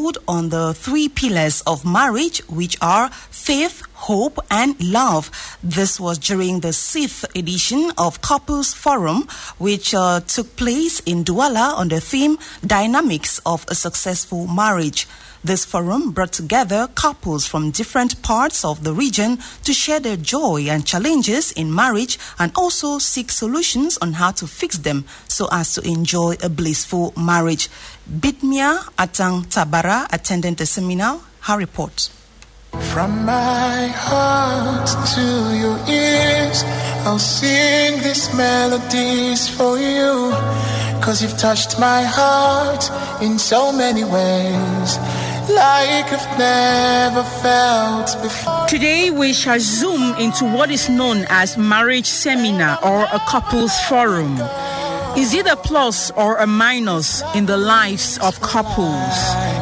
build on the 3 pillars of marriage, which are faith, hope, and love. This was during the 6th edition of Couples Forum, which took place in Douala on the theme Dynamics of a Successful Marriage. This forum brought together couples from different parts of the region to share their joy and challenges in marriage and also seek solutions on how to fix them so as to enjoy a blissful marriage. Bitmia Atang Tabara attended the seminar. Her report. From my heart to your ears, I'll sing these melodies for you, 'cause you've touched my heart in so many ways, like I've never felt before. Today we shall zoom into what is known as marriage seminar or a couples forum. Is it a plus or a minus in the lives of couples?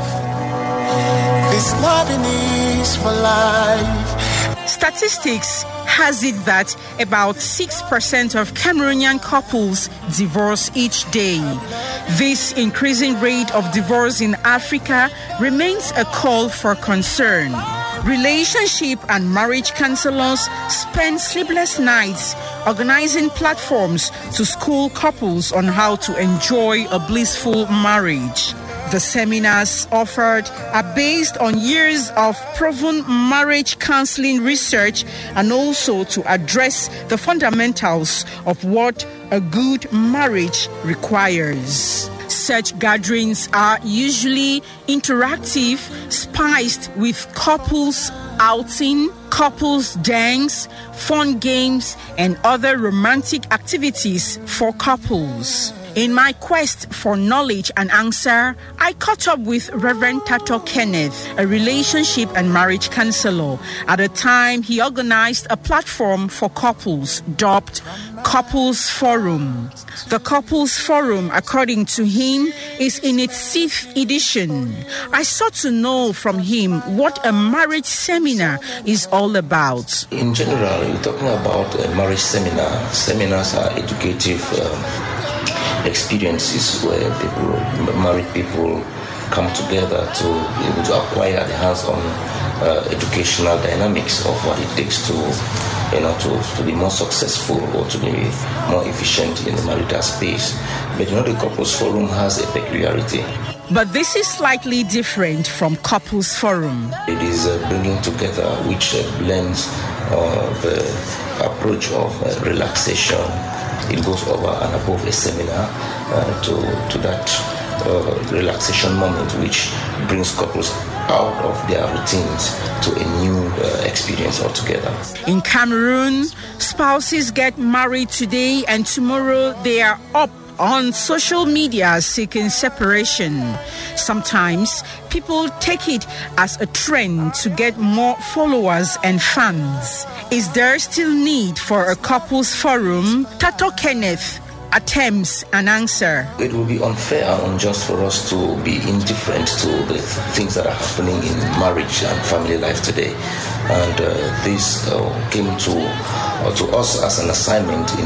This loving is for life. Statistics has it that about 6% of Cameroonian couples divorce each day. This increasing rate of divorce in Africa remains a call for concern. Relationship and marriage counselors spend sleepless nights organizing platforms to school couples on how to enjoy a blissful marriage. The seminars offered are based on years of proven marriage counseling research and also to address the fundamentals of what a good marriage requires. Such gatherings are usually interactive, spiced with couples outing, couples dance, fun games, and other romantic activities for couples. In my quest for knowledge and answer, I caught up with Reverend Tato Kenneth, a relationship and marriage counselor. At the time, he organized a platform for couples dubbed Couples Forum. The Couples Forum, according to him, is in its 6th edition. I sought to know from him what a marriage seminar is all about. In general, you're talking about a marriage seminar. Seminars are educative experiences where married people come together to be able to acquire the hands-on educational dynamics of what it takes to be more successful or to be more efficient in the marital space. But the Couples Forum has a peculiarity. But this is slightly different from Couples Forum. It is bringing together which blends the approach of relaxation. It goes over and above a seminar to that relaxation moment, which brings couples out of their routines to a new experience altogether. In Cameroon, spouses get married today and tomorrow they are up on social media seeking separation. Sometimes people take it as a trend to get more followers and fans. Is there still need for a couples forum? Tato Kenneth attempts an answer. It will be unfair and unjust for us to be indifferent to the things that are happening in marriage and family life today. And this came to us as an assignment in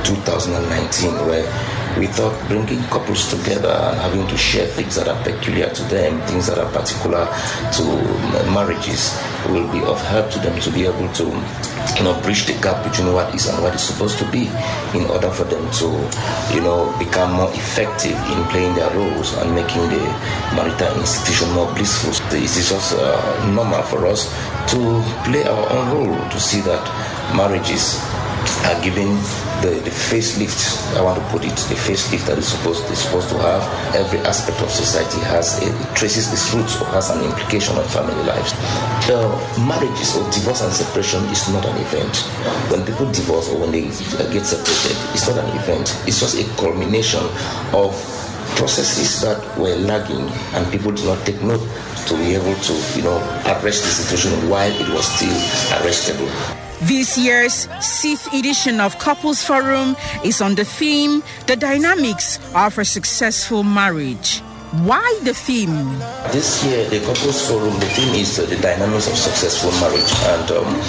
2019, where we thought bringing couples together and having to share things that are peculiar to them, things that are particular to marriages, will be of help to them to be able to bridge the gap between what is and what is supposed to be, in order for them to become more effective in playing their roles and making the marital institution more blissful. It is just normal for us to play our own role to see that marriages are given the facelift, I want to put it, the facelift that is supposed to have. Every aspect of society traces its roots or has an implication on family lives. Marriages or divorce and separation is not an event. When people divorce or when they get separated, it's not an event. It's just a culmination of processes that were lagging and people did not take note to be able to, arrest the situation while it was still arrestable. This year's 6th edition of Couples Forum is on the theme, The Dynamics of a Successful Marriage. Why the theme? This year, the Couples Forum, the theme is the dynamics of successful marriage. And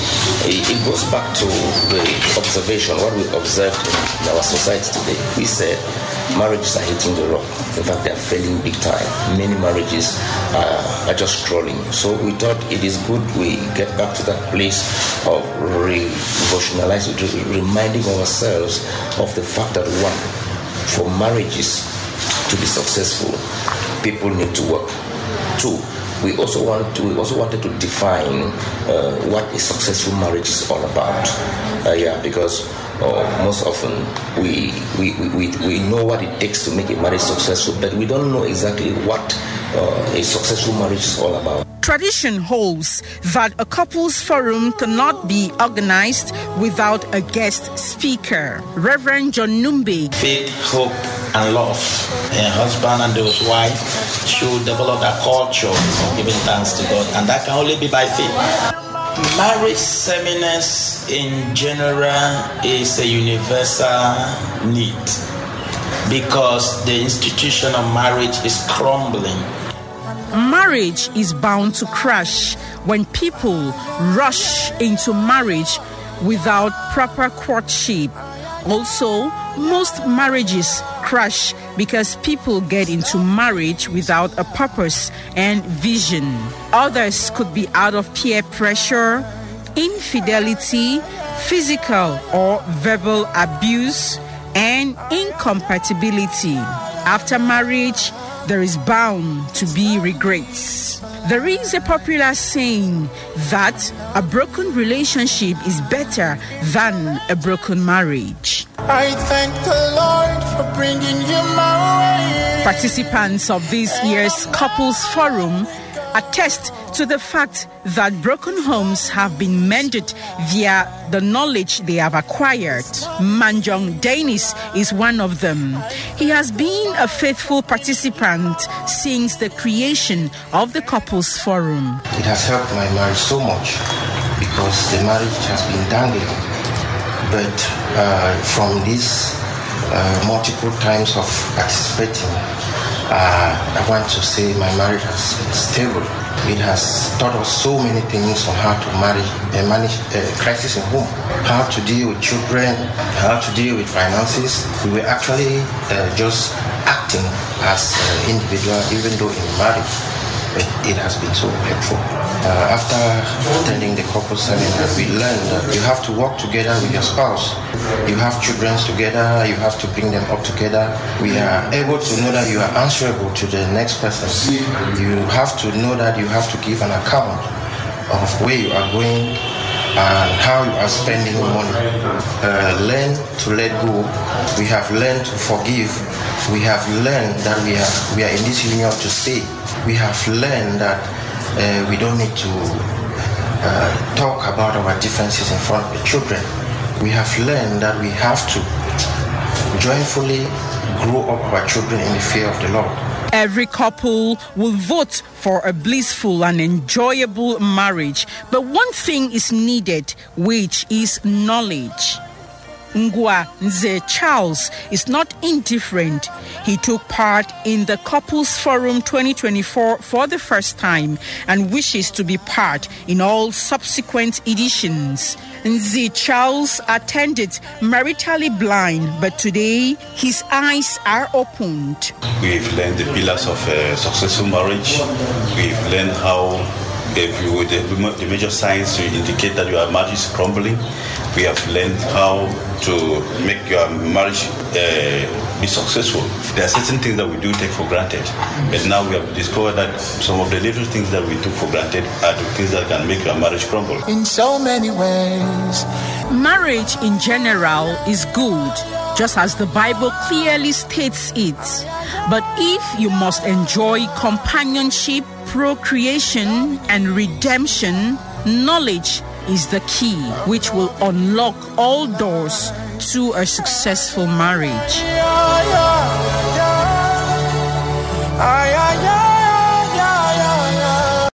it goes back to the observation, what we observed in our society today. We said marriages are hitting the rock. In fact, they are failing big time. Many marriages are are just crawling. So we thought it is good we get back to that place of revolutionizing, reminding ourselves of the fact that one, for marriages to be successful, people need to work. Two, we also wanted to define what a successful marriage is all about. Because most often we know what it takes to make a marriage successful, but we don't know exactly what a successful marriage is all about. Tradition holds that a couples forum cannot be organized without a guest speaker. Reverend John Numbe. Faith, hope, and love. A husband and his wife should develop a culture of giving thanks to God, and that can only be by faith. Marriage seminars in general is a universal need because the institution of marriage is crumbling. Marriage is bound to crash when people rush into marriage without proper courtship. Also, most marriages crash because people get into marriage without a purpose and vision. Others could be out of peer pressure, infidelity, physical or verbal abuse, and incompatibility. After marriage, there is bound to be regrets. There is a popular saying that a broken relationship is better than a broken marriage. I thank the Lord for bringing you my way. Participants of this year's Couples Forum attest to the fact that broken homes have been mended via the knowledge they have acquired. Manjong Dennis is one of them. He has been a faithful participant since the creation of the Couples Forum. It has helped my marriage so much because the marriage has been dangling. But from these multiple times of participating, I want to say my marriage has been stable. It has taught us so many things on how to manage crisis in home, how to deal with children, how to deal with finances. We were actually just acting as individuals, even though in marriage. It has been so helpful. After attending the couple seminar, we learned that you have to work together with your spouse. You have children together, you have to bring them up together. We are able to know that you are answerable to the next person. You have to know that you have to give an account of where you are going and how you are spending money. Learn to let go. We have learned to forgive. We have learned that we are in this union to stay. We have learned that we don't need to talk about our differences in front of the children. We have learned that we have to joyfully grow up our children in the fear of the Lord. Every couple will vote for a blissful and enjoyable marriage, but one thing is needed, which is knowledge. Ngwa Nze Charles is not indifferent. He took part in the Couples Forum 2024 for the first time and wishes to be part in all subsequent editions. Nze Charles attended maritally blind, but today his eyes are opened. We've learned the pillars of a successful marriage. We've learned how the major signs to indicate that your marriage is crumbling. We have learned how to make your marriage be successful. There are certain things that we do take for granted, but now we have discovered that some of the little things that we took for granted are the things that can make your marriage crumble. In so many ways. Marriage in general is good, just as the Bible clearly states it. But if you must enjoy companionship, procreation, and redemption, knowledge is the key, which will unlock all doors to a successful marriage.